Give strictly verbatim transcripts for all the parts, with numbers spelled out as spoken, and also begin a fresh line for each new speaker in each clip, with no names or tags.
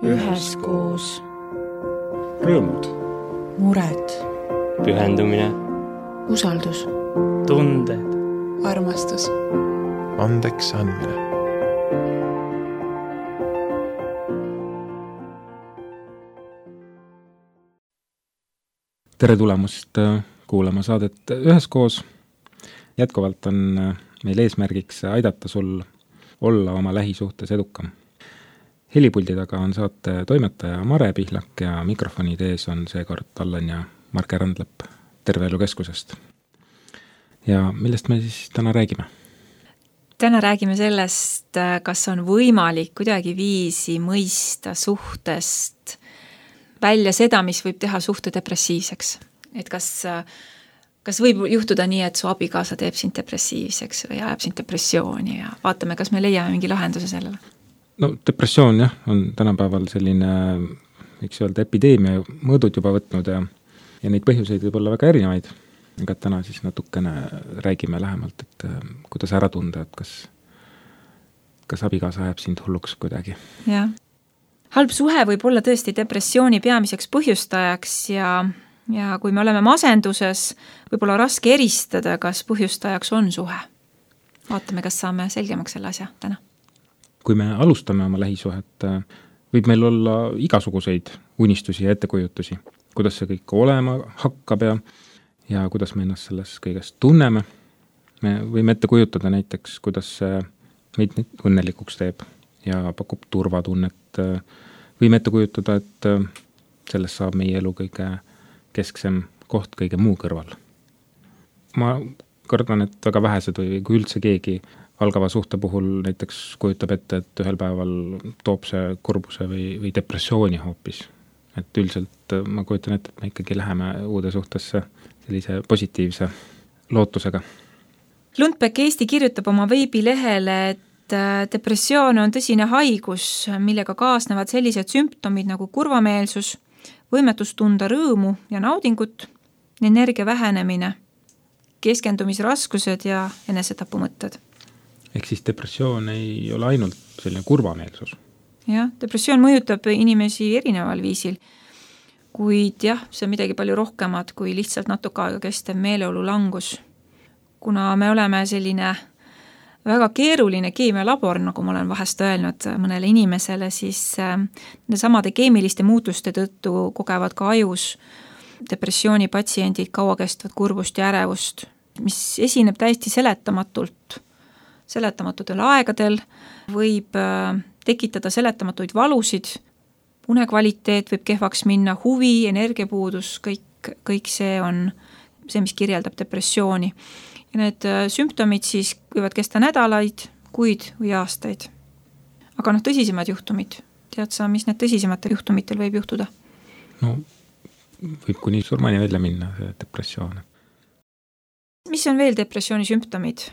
üheskoos.
Rõõmud.
Mured.
Pühendumine.
Usaldus.
Tunded.
Armastus.
Andeks andmine.
Tere tulemast kuulama saadet üheskoos. Jätkuvalt on meil eesmärgiks aidata sul olla oma lähisuhtes edukam. Helipuldi taga on saate toimetaja Mare Pihlak ja mikrofonide ees on seekord Allan ja Marke Randlep Terve Elu Keskusest. Ja millest me siis täna räägime?
Täna räägime sellest, kas on võimalik kuidagi viisi mõista suhtest välja seda, mis võib teha suhte depressiivseks. Et kas, kas võib juhtuda nii, et su abikaasa teeb sind depressiivseks või ajab sind depressiooni ja vaatame, kas me leiame mingi lahenduse sellele.
No depressioon jah, on tänapäeval selline, võiks öelda, epideemia mõõdud juba võtnud ja, ja neid põhjuseid võib olla väga erinevaid. Aga täna siis natukene räägime lähemalt, et kuidas ära tunda, et kas, kas abikaasa ajab sind hulluks kuidagi.
Jah. Halb suhe võib olla tõesti depressiooni peamiseks põhjustajaks ja, ja kui me oleme masenduses, võib olla raske eristada, kas põhjustajaks on suhe. Vaatame, kas saame selgemaks selle asja täna.
Kui me alustame oma lähisuhet, võib meil olla igasuguseid unistusi ja ettekujutusi, kuidas see kõik olema hakkab ja, ja kuidas me ennast selles kõigest tunneme. Me võime ette kujutada näiteks, kuidas see meid õnnelikuks teeb ja pakub turvatunnet. Võime ette kujutada, et sellest saab meie elu kõige kesksem koht kõige muu kõrval. Ma kardan, et väga vähesed või kui üldse keegi algava suhte puhul näiteks kujutab ette, et ühel päeval toob see kurbuse või, või depressiooni hoopis. Et üldiselt ma kujutan ette, et me ikkagi läheme uude suhtesse sellise positiivse lootusega.
Lundbeck Eesti kirjutab oma veebilehele, et depressioon on tõsine haigus, millega kaasnevad sellised sümptomid nagu kurvameelsus, võimetus tunda rõõmu ja naudingut, energia vähenemine, keskendumisraskused ja enesetapumõtted.
Ehk siis depressioon ei ole ainult selline kurvameelsus.
Jah, depressioon mõjutab inimesi erineval viisil, kuid jah, see on midagi palju rohkemat kui lihtsalt natuke aega kestev meeleolu langus. Kuna me oleme selline väga keeruline keemialabor, nagu ma olen vahest öelnud mõnele inimesele, siis samade keemiliste muutuste tõttu kogevad ka ajus depressiooni patsiendid kauakestvat kurbust ja ärevust, mis esineb täiesti seletamatult. Seletamatutel aegadel võib tekitada seletamatuid valusid, unekvaliteet võib kehvaks minna, huvi, energiapuudus, kõik, kõik see on see, mis kirjeldab depressiooni. Ja need sümptomid siis võivad kesta nädalaid, kuid või aastaid. Aga noh, tõsisemad juhtumid. Tead sa, mis need tõsisematel juhtumitel võib juhtuda?
No, võib kuni surmani välja minna, see depressioon.
Mis on veel depressiooni sümptomid?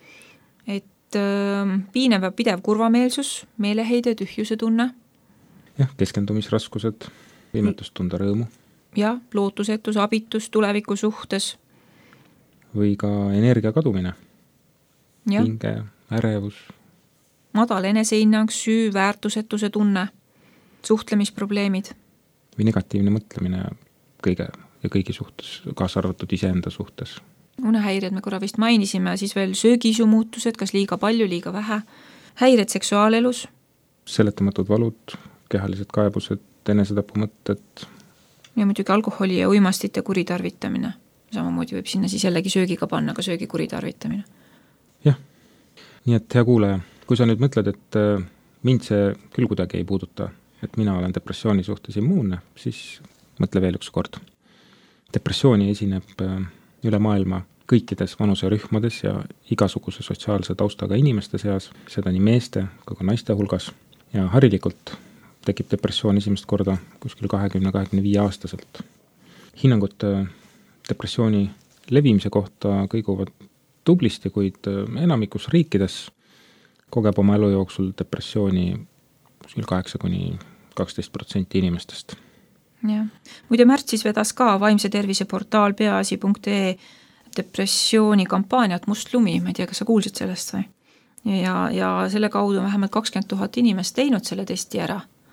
Et äh, piinev ja pidev kurvameelsus, meeleheide, tühjuse tunne.
Jah, keskendumisraskused, võimetus tunda rõõmu.
Ja, lootusetus, abitus, tuleviku suhtes.
Või ka energia kadumine.
Ja.
Hinge, ärevus.
Madal eneseinnang, süü, väärtusetuse tunne, suhtlemisprobleemid. Või
negatiivne mõtlemine kõige ja kõigi suhtes, kaasa arvatud iseenda suhtes.
Unehäired me korra vist mainisime, siis veel söögisu muutused, kas liiga palju, liiga vähe. Häired seksuaalelus. Seletamatud
valud, kehalised kaebused, enesetapumõtted.
Ja muidugi alkoholi ja uimastite kuritarvitamine. Samamoodi võib sinna siis jällegi söögiga panna ka söögi kuritarvitamine.
Jah, nii et hea kuulaja, kui sa nüüd mõtled, et mind see küll kuidagi ei puuduta, et mina olen depressiooni suhtes immuunne, siis mõtle veel üks kord. Depressiooni esineb üle maailma kõikides vanuserühmades ja igasuguse sotsiaalse taustaga inimeste seas, seda nii meeste kui ka naiste hulgas. Ja harilikult tekib depressioon esimest korda kuskil kakskümmend kakskümmend viis aastaselt. Hinnangud depressiooni levimise kohta kõiguvad tublisti, kuid enamikus riikides kogeb oma elu jooksul depressiooni kuskil kaheksa kuni kaksteist protsenti inimestest.
Ja. Muide märtsis vedas ka vaimse tervise portaal peaasi punkt ee depressiooni kampaaniat Must lumi, ma ei tea, kas sa kuulsid sellest või? Ja, ja selle kaudu vähemalt kakskümmend tuhat inimest teinud selle testi ära.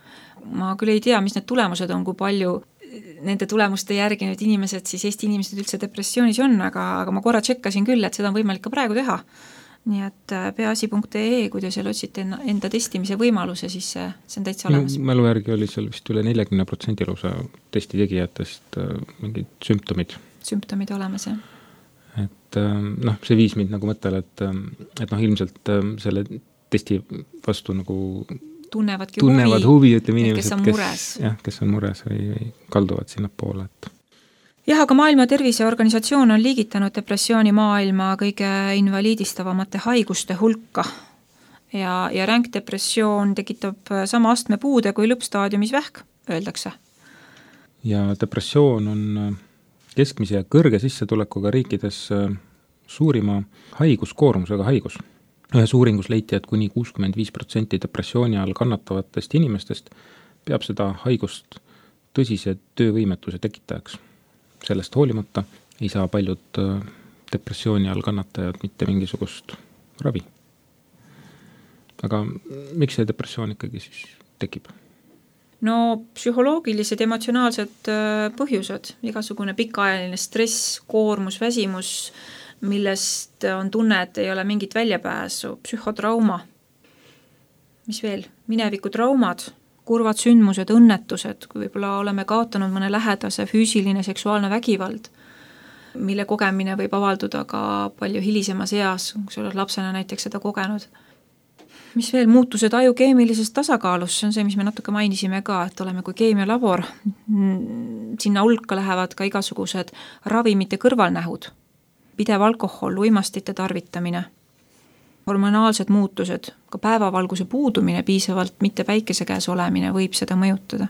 ma küll ei tea, mis need tulemused on, kui palju nende tulemuste järgi nüüd inimesed, siis Eesti inimesed üldse depressioonis on, aga, aga ma korra tšekkasin küll, et seda on võimalik ka praegu teha. Nii et peaasi punkt ee, kui te seal otsite enda testimise võimaluse, siis see, see on täitsa olemas.
No, mälu järgi oli seal vist üle neljakümne protsendi lausa testi tegijatest mingid sümptomid.
Sümptomid olemas, jah.
Et noh, see viis mind nagu mõttele, et, et noh, ilmselt selle testi vastu nagu
tunnevadki
tunnevad huvi, huvi ütleme inimesed,
kes on mures,
kes, jah, kes on mures või, või kalduvad sinna poole. Et...
jah, aga Maailma Terviseorganisatsioon on liigitanud depressiooni maailma kõige invaliidistavamate haiguste hulka ja, ja ränk depressioon tekitab sama astme puude kui lõppstaadiumis vähk, öeldakse.
Ja depressioon on keskmise ja kõrge sissetulekuga riikides suurima haiguskoormusega haigus. Ühes uuringus leiti, et kuni kuuskümmend viis protsenti depressiooni all kannatavatest inimestest peab seda haigust tõsise töövõimetuse tekitajaks. Sellest hoolimata ei saa paljud depressiooni all kannatajad mitte mingisugust ravi. Aga miks see depressioon ikkagi siis tekib?
No psühholoogilised, emotsionaalsed põhjused, igasugune pikaajaline stress, koormus, väsimus, millest on tunne, et ei ole mingit väljapääsu, psühhotrauma, mis veel, mineviku traumad, kurvad sündmused, õnnetused, kui võib-olla oleme kaotanud mõne lähedase füüsiline seksuaalne vägivald, mille kogemine võib avalduda ka palju hilisemas eas, kui sa oled lapsena näiteks seda kogenud. Mis veel, muutused aju keemilises tasakaalus, see on see, mis me natuke mainisime ka, et oleme kui keemialabor, sinna hulka lähevad ka igasugused ravimite kõrvalnähud, pidev alkohol, uimastite tarvitamine, hormonaalsed muutused, ka päevavalguse puudumine, piisavalt mitte päikese käes olemine võib seda mõjutada.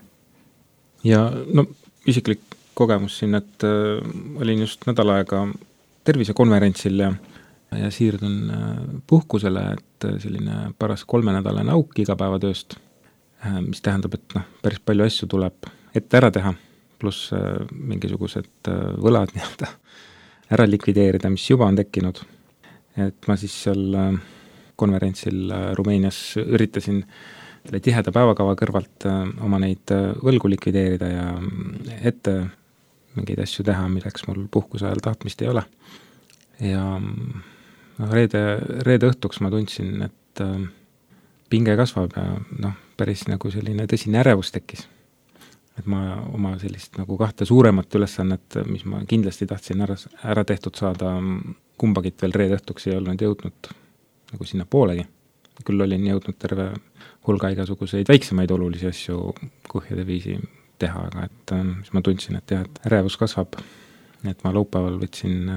Ja no isiklik kogemus siin, et äh, olin just nädal aega tervisekonverentsil ja, ja siirdun äh, puhkusele, et selline paras kolmenädalane auk igapäevatööst, äh, mis tähendab, et noh, päris palju asju tuleb ette ära teha, pluss äh, mingisugused äh, võlad nii-öelda ära likvideerida, mis juba on tekkinud. Et ma siis seal konverentsil Rumeenias üritasin tiheda päevakava kõrvalt oma neid võlgu likvideerida ja ette mingeid asju teha, milleks mul puhkuse ajal tahtmist ei ole. Ja no, reede, reede õhtuks ma tundsin, et pinge kasvab ja noh, päris nagu selline tõsine ärevus tekkis. Et ma oma sellist nagu kahte suuremat ülesannet, mis ma kindlasti tahtsin ära, ära tehtud saada, kumbagit veel reede õhtuks ei olnud jõudnud nagu sinna poolegi. Küll olin jõudnud terve hulga igasuguseid väiksemaid olulisi asju kuhjade viisi teha, aga et siis ma tundsin, et jah, et ärevus kasvab. Et ma laupäeval võtsin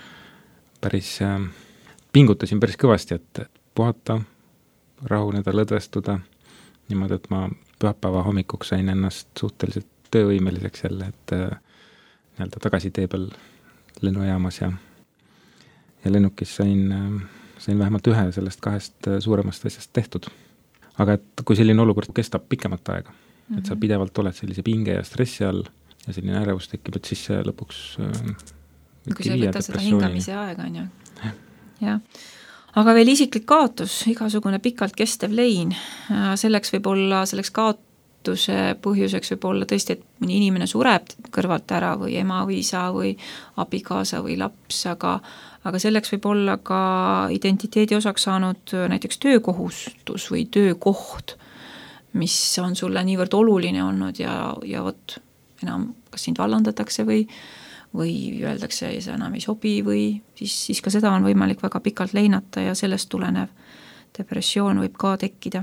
päris, pingutasin päris kõvasti, et puhata, rahuneda, lõdvestuda, niimoodi, et ma pühapäeva hommikuks sain ennast suhteliselt töövõimeliseks jälle, et nii-öelda tagasi tee peal lennujaamas ja, ja lennukis sain, sain vähemalt ühe sellest kahest suuremast asjast tehtud. Aga et kui selline olukord kestab pikemat aega, mm-hmm. et sa pidevalt oled sellise pinge ja stressi all ja selline ärevus tekib, et siis see lõpuks
kui sa võtta seda hingamise aega, on ju. Jah. Aga veel isiklik kaotus, igasugune pikalt kestev lein, selleks võib olla, selleks kaotuse põhjuseks võib olla tõesti, et mõni inimene sureb kõrvalt ära või ema või isa või abikaasa või laps, aga, aga selleks võib olla ka identiteedi osaks saanud näiteks töökohustus või töökoht, mis on sulle niivõrd oluline olnud ja, ja võt, enam kas sind vallandatakse või või öeldakse, et see enam ei sobi või siis, siis ka seda on võimalik väga pikalt leinata ja sellest tulenev depressioon võib ka tekkida.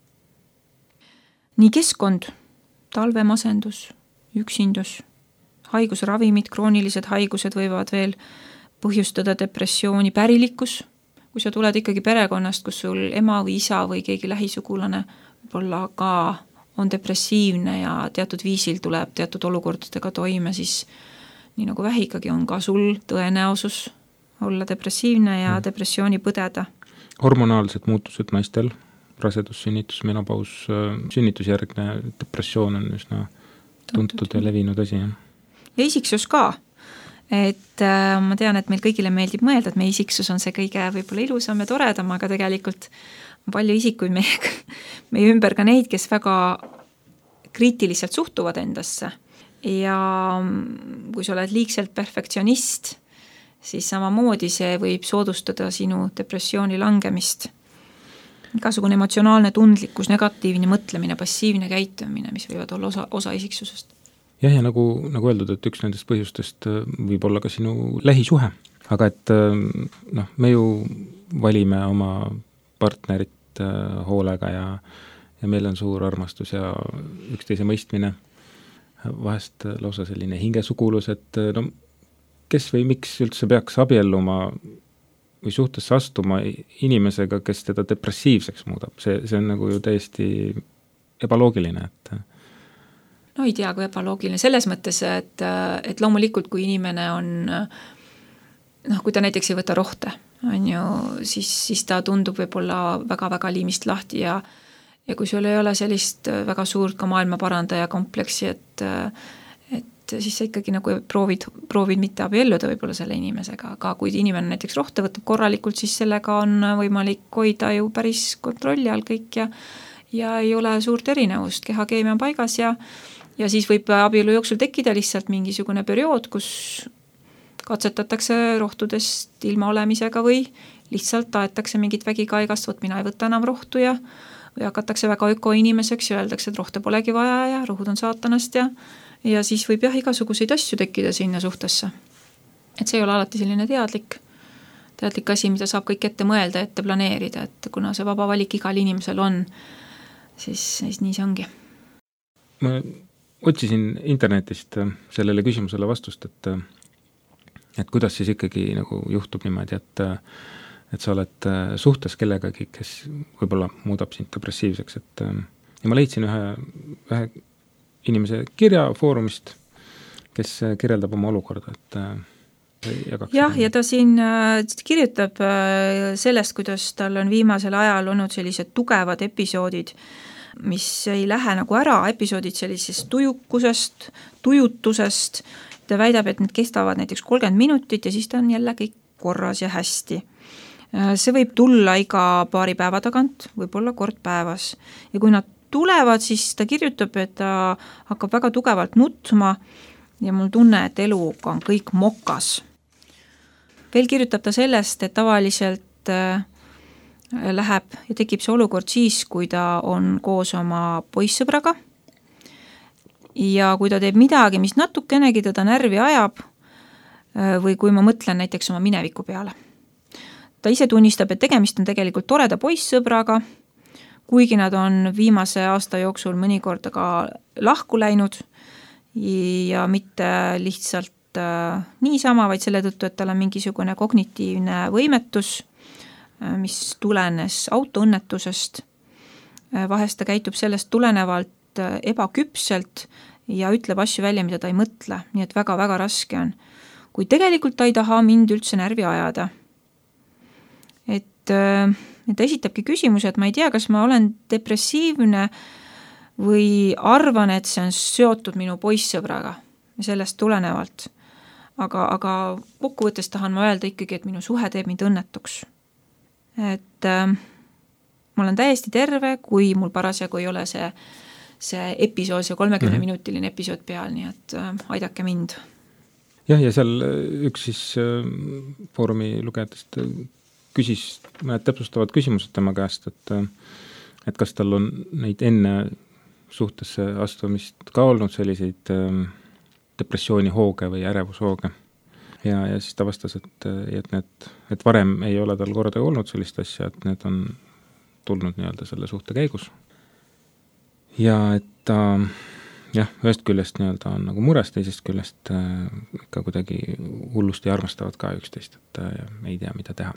Nii keskkond, talvemasendus, üksindus, haigusravimid, kroonilised haigused võivad veel põhjustada depressiooni, pärilikkus, kui sa tuled ikkagi perekonnast, kus sul ema või isa või keegi lähisugulane võib-olla ka on depressiivne ja teatud viisil tuleb teatud olukordadega toime, siis nii nagu vähi ikkagi on ka sul tõenäosus olla depressiivne ja mm. depressiooni põdeda.
Hormonaalsed muutused naistel, rasedus, sünnitus, menopaus, sünnitusjärgne depressioon on üsna tuntud, tuntud ja levinud asi.
Ja isiksus ka. Et äh, ma tean, et meil kõigile meeldib mõelda, et meie isiksus on see kõige võib-olla ilusam ja toredam, aga tegelikult on palju isikuid meie, meie ümber ka neid, kes väga kriitiliselt suhtuvad endasse ja kui sa oled liigselt perfektsionist, siis samamoodi see võib soodustada sinu depressiooni langemist. Igasugune emotsionaalne tundlikkus, negatiivne mõtlemine, passiivne käitumine, mis võivad olla osa, osa isiksusest.
Jah, ja nagu, nagu öeldud, et üks nendest põhjustest võib olla ka sinu lähisuhe. Aga et noh, me ju valime oma partnerit hoolega ja, ja meil on suur armastus ja üksteise mõistmine. Vahest lausa selline hingesugulus, et no, kes või miks üldse peaks abielluma või suhtesse astuma inimesega, kes teda depressiivseks muudab. See, see on nagu ju täiesti ebaloogiline. Et...
No ei tea, kui ebaloogiline. Selles mõttes, et, et loomulikult, kui inimene on, noh, kui ta näiteks ei võta rohte, on ju, siis, siis ta tundub võib-olla väga-väga liimist lahti ja Ja kui sul ei ole sellist väga suurt ka maailma parandaja kompleksi, et, et siis sa ikkagi nagu proovid, proovid mitte abielluda võib-olla selle inimesega, aga kui inimene näiteks rohte võtab korralikult, siis sellega on võimalik hoida ju päris kontrolli all kõik ja, ja ei ole suurt erinevust, kehakeemia on paigas ja, ja siis võib abielu jooksul tekkida lihtsalt mingisugune periood, kus katsetatakse rohtudest ilma olemisega või lihtsalt taetakse mingit vägikaigast, võt mina ei võta enam rohtu ja või hakatakse väga ökoinimeseks ja öeldakse, et rohte polegi vaja ja rohud on saatanast ja, ja siis võib jah igasuguseid asju tekkida sinna suhtesse. Et see ei ole alati selline teadlik, teadlik asi, mida saab kõik ette mõelda, ette planeerida, et kuna see vaba valik igal inimesel on, siis, siis nii see ongi.
Ma otsisin internetist sellele küsimusele vastust, et, et kuidas siis ikkagi nagu juhtub niimoodi, et et sa oled suhtes kellegagi, kes võib-olla muudab sind depressiivseks, et ja ma leidsin ühe, ühe inimese kirja foorumist, kes kirjeldab oma olukorda, et jagaks.
Jah, ja ta siin kirjutab sellest, kuidas tal on viimasel ajal olnud sellised tugevad episoodid, mis ei lähe nagu ära, episoodid sellisest tujukusest, tujutusest, ta väidab, et need kestavad näiteks kolmkümmend minutit ja siis ta on jälle kõik korras ja hästi. See võib tulla iga paari päeva tagant, võib-olla kord päevas. Ja kui nad tulevad, siis ta kirjutab, et ta hakkab väga tugevalt nutma ja mul tunne, et eluga on kõik mokas. Veel kirjutab ta sellest, et tavaliselt läheb ja tekib see olukord siis, kui ta on koos oma poissõbraga ja kui ta teeb midagi, mis natukenegi teda närvi ajab või kui ma mõtlen näiteks oma mineviku peale. Ta ise tunnistab, et tegemist on tegelikult toreda poissõbraga, kuigi nad on viimase aasta jooksul mõnikord aga lahku läinud ja mitte lihtsalt äh, niisama, vaid selle tõttu, et tal on mingisugune kognitiivne võimetus, äh, mis tulenes autoõnnetusest. Äh, vahest ta käitub sellest tulenevalt äh, ebaküpselt ja ütleb asju välja, mida ta ei mõtle, nii et väga-väga raske on. Kui tegelikult ta ei taha mind üldse närvi ajada. Et, et ta esitabki küsimuse, et ma ei tea, kas ma olen depressiivne või arvan, et see on seotud minu poissõbraga ja sellest tulenevalt. Aga, aga kokkuvõttes tahan ma öelda ikkagi, et minu suhe teeb mind õnnetuks. Et äh, ma olen täiesti terve, kui mul parasjagu ei ole see, see episood, see kolmekümne minutiline episood peal, nii et äh, aidake mind.
Jah, ja seal üks siis äh, foorumi lugejatest küsis mõned täpsustavad küsimused tema käest, et, et kas tal on neid enne suhtesse astumist ka olnud selliseid depressiooni hooge või ärevushooge. Ja, ja siis ta vastas, et, et, need, et varem ei ole tal korda olnud sellist asja, et need on tulnud nii-öelda selle suhte käigus. Ja et ta jah, ühest küljest nii-öelda on nagu mures, teisest küljest ikka kuidagi hullusti armastavad ka üksteist, et ja ei tea, mida teha.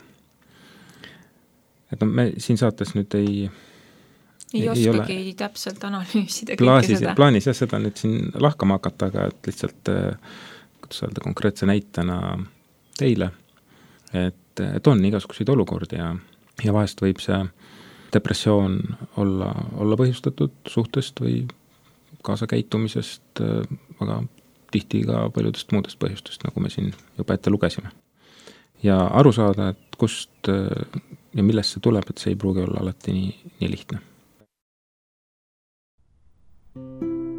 Et no, me siin saates nüüd ei
ei, ei oskagi ei täpselt analüüsida
plaanis, plaanis jah, seda nüüd siin lahkama hakata, aga et lihtsalt kuidas öelda konkreetse näitena teile, et, et on igasuguseid olukordi ja, ja vahest võib see depressioon olla, olla põhjustatud suhtest või kaasakäitumisest, aga tihti ka paljudest muudest põhjustest, nagu me siin juba ette lugesime. Ja aru saada, et kust ja millest see tuleb, et see ei pruugi olla alati nii, nii lihtne.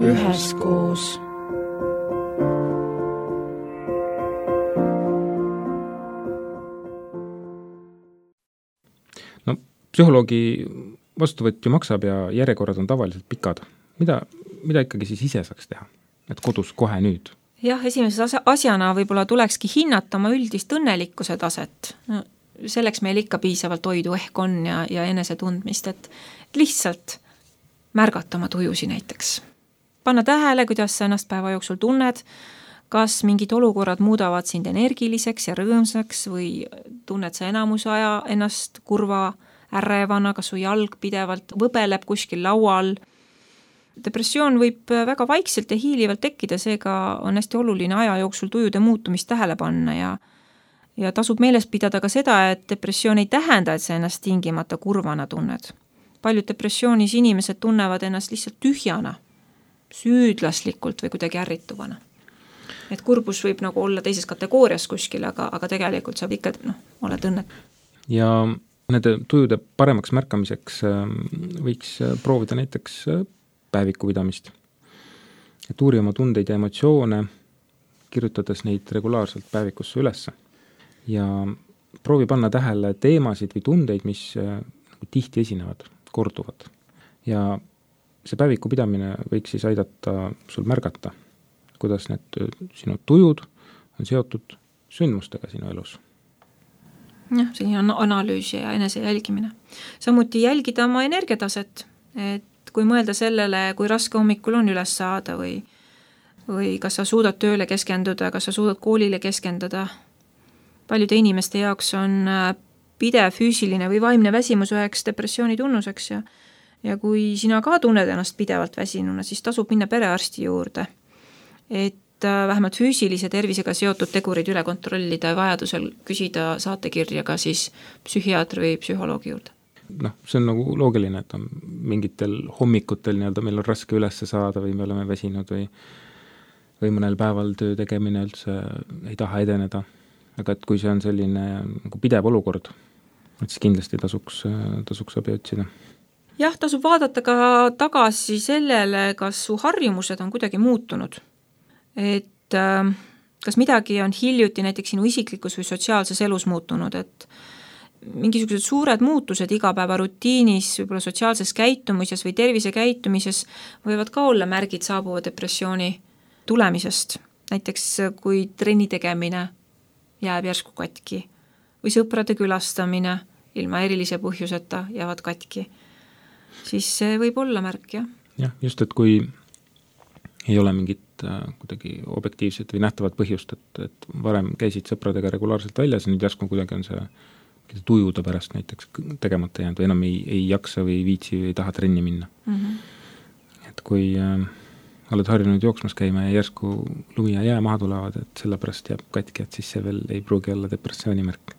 üheskoos.
No psühholoogi vastuvõtt ju maksab ja järjekorrad on tavaliselt pikad. Mida, mida ikkagi siis ise saaks teha? Et kodus kohe nüüd?
Jah, esimese asjana võib-olla tulekski hinnata oma üldist õnnelikkuse taset. No, selleks meil ikka piisavalt hoidu ehk on ja, ja enese tundmist, et lihtsalt märgata oma tujusi näiteks. Panna tähele, kuidas sa ennast päeva jooksul tunned, kas mingid olukorrad muudavad sind energiliseks ja rõõmsaks või tunned sa enamuse aja ennast kurva ärevana, kas su jalg pidevalt võbeleb kuskil laual. Depressioon võib väga vaikselt ja hiilivalt tekkida, seega on hästi oluline aja jooksul tujude muutumist tähele panna ja, ja tasub meeles pidada ka seda, et depressioon ei tähenda, et sa ennast tingimata kurvana tunned. Paljud depressioonis inimesed tunnevad ennast lihtsalt tühjana, süüdlaslikult või kuidagi ärrituvana. Et kurbus võib nagu olla teises kategoorias kuskil, aga, aga tegelikult sa ikka no, oled õnnet.
Ja nende tujude paremaks märkamiseks võiks proovida näiteks päevikupidamist. Et uuri oma tundeid ja emotsioone, kirjutades neid regulaarselt päevikusse ülesse. Ja proovi panna tähele teemasid või tundeid, mis nagu tihti esinevad, korduvad. Ja see päevikupidamine võiks siis aidata sul märgata, kuidas need sinu tujud on seotud sündmustega sinu elus.
Jah, selline analüüs ja enese jälgimine. Samuti jälgida oma energiataset, et kui mõelda sellele, kui raske hommikul on üles saada või, või kas sa suudad tööle keskenduda, kas sa suudad koolile keskenduda. Paljude inimeste jaoks on pidev füüsiline või vaimne väsimus üheks depressiooni tunnuseks ja, ja kui sina ka tunned ennast pidevalt väsinuna, siis tasub minna perearsti juurde, et vähemalt füüsilise tervisega seotud tegurid üle kontrollida ja vajadusel küsida saatekirja ka siis psühhiaatri või psühholoogi juurde.
noh, see on nagu loogiline, et on mingitel hommikutel nii-öelda meil on raske üles saada või me oleme väsinud või, või mõnel päeval töö tegemine üldse ei taha edeneda. Aga et kui see on selline nagu pidev olukord, et siis kindlasti tasuks, tasuks abi otsida.
Jah, tasub vaadata ka tagasi sellele, kas su harjumused on kuidagi muutunud. Et äh, kas midagi on hiljuti näiteks sinu isiklikus või sotsiaalses elus muutunud, et mingisugused suured muutused igapäeva rutiinis, võib-olla sotsiaalses käitumises või tervise käitumises võivad ka olla märgid saabuva depressiooni tulemisest. Näiteks kui trenni tegemine jääb järsku katki või sõprade külastamine ilma erilise põhjuseta jäävad katki, siis see võib olla märk, jah.
Jah, just, et kui ei ole mingit äh, kuidagi objektiivset või nähtavat põhjust, et, et varem käisid sõpradega regulaarselt väljas ja nüüd järsku kuidagi on see tujuda pärast näiteks tegemata jäänud või enam ei, ei jaksa või viitsi või ei taha trenni minna. Mm-hmm. Et kui äh, oled harjunud jooksmas käima ja järsku lumi ja jää maha tulevad, et sellepärast jääb katki, et siis see veel ei pruugi olla depressiooni märk.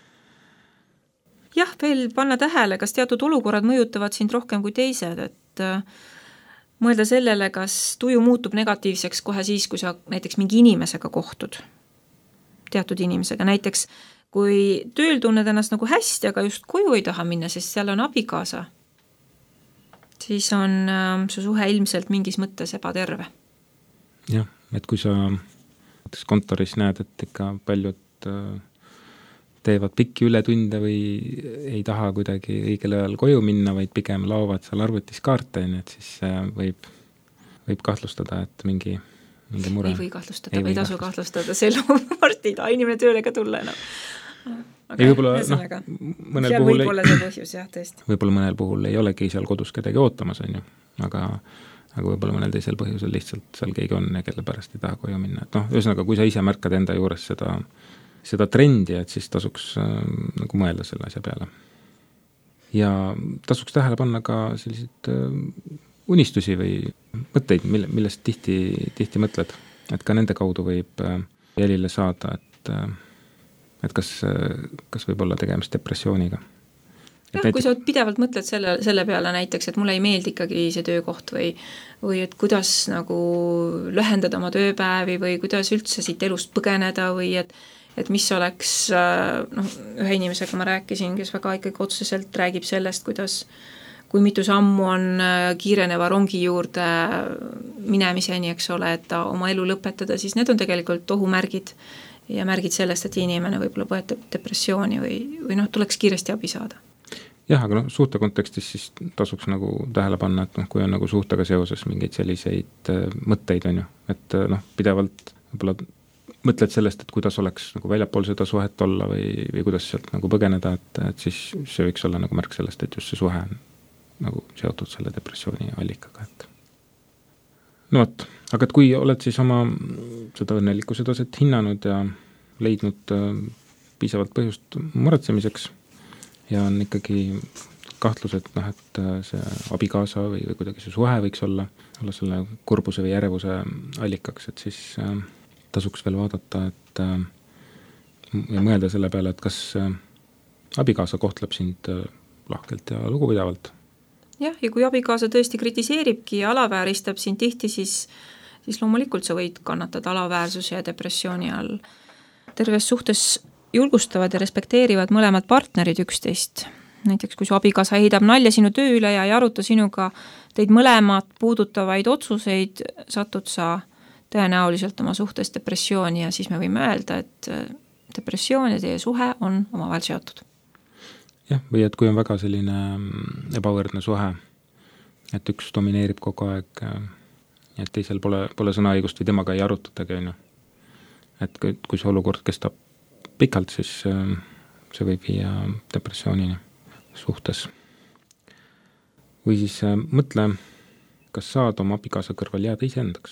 Jah, veel panna tähele, kas teatud olukorrad mõjutavad sind rohkem kui teised, et äh, mõelda sellele, kas tuju muutub negatiivseks kohe siis, kui sa näiteks mingi inimesega kohtud. Teatud inimesega, näiteks kui tööl tunned ennast nagu hästi, aga just koju ei taha minna, sest seal on abikaasa, siis on äh, su suhe ilmselt mingis mõttes ebaterve.
Jah, et kui sa kontoris näed, et ikka paljud äh, teevad pikki ületunde või ei taha kuidagi õigel ajal koju minna, vaid pigem laovad seal arvutis kaarte, et siis äh, võib, võib kahtlustada, et mingi mingi mure.
Ei või kahtlustada, ei, või tasu kahtlustada, selle varsti ei taha inimene tööle ka tulla enam.
Okay, ei võib-olla, noh, mõnel
seal
puhul
võib olla see põhjus, jah, tõesti.
Võib-olla mõnel puhul ei olegi seal kodus kedagi ootamas, on ju, aga, aga võib-olla mõnel teisel põhjusel lihtsalt seal keegi on ja kelle pärast ei taha koju minna. Et noh, ühesõnaga, kui sa ise märkad enda juures seda, seda trendi, et siis tasuks äh, nagu mõelda selle asja peale. Ja tasuks tähele panna ka selliseid äh, unistusi või mõtteid, mille, millest tihti, tihti mõtled, et ka nende kaudu võib äh, jälile saada, et äh, et kas, kas võib olla tegemist depressiooniga.
Jah, näiteks... kui sa pidevalt mõtled selle, selle peale näiteks, et mulle ei meeldi ikkagi see töökoht või, või et kuidas nagu lühendada oma tööpäevi või kuidas üldse siit elust põgeneda või et, et mis oleks, noh, ühe inimesega ma rääkisin, kes väga ikkagi otseselt räägib sellest, kuidas, kui mitu sammu on kiireneva rongi juurde minemiseni, eks ole, et ta oma elu lõpetada, siis need on tegelikult ohumärgid ja märgid sellest, et inimene võib-olla põetab depressiooni või, või noh, tuleks kiiresti abi saada.
Jah, aga noh, suhte kontekstis siis tasuks nagu tähele panna, et noh, kui on nagu suhtega seoses mingeid selliseid äh, mõtteid, on ju, et äh, noh, pidevalt võib-olla mõtled sellest, et kuidas oleks nagu väljapool seda suhet olla või, või kuidas sealt nagu põgeneda, et, et siis see võiks olla nagu märk sellest, et just see suhe on nagu seotud selle depressiooni allikaga, et no vot, aga et kui oled siis oma seda õnnelikkuse taset hinnanud ja leidnud äh, piisavalt põhjust muretsemiseks ja on ikkagi kahtlus, et noh, et see abikaasa või, või kuidagi see suhe võiks olla, olla selle kurbuse või järevuse allikaks, et siis äh, tasuks veel vaadata, et äh, ja mõelda selle peale, et kas äh, abikaasa kohtleb sind äh, lahkelt ja lugupidavalt.
Jah, ja kui abikaasa tõesti kritiseeribki ja alavääristab sind tihti, siis, siis loomulikult sa võid kannatada alaväärsuse ja depressiooni all. Terves suhtes julgustavad ja respekteerivad mõlemad partnerid üksteist. Näiteks kui su abikaasa heidab nalja sinu töö üle ja ei aruta sinuga teid mõlemad puudutavaid otsuseid, satud sa tõenäoliselt oma suhtes depressiooni ja siis me võime öelda, et depressioon ja teie suhe on omavahel seotud.
Jah, või et kui on väga selline ebavõrdne suhe, et üks domineerib kogu aeg, et teisel pole, pole sõnaõigust või temaga ei arututagi, on ju. Et kui see olukord kestab pikalt, siis see võib viia depressioonini suhtes. Või siis mõtle, kas saad oma abikaasa kõrval jääda iseendaks.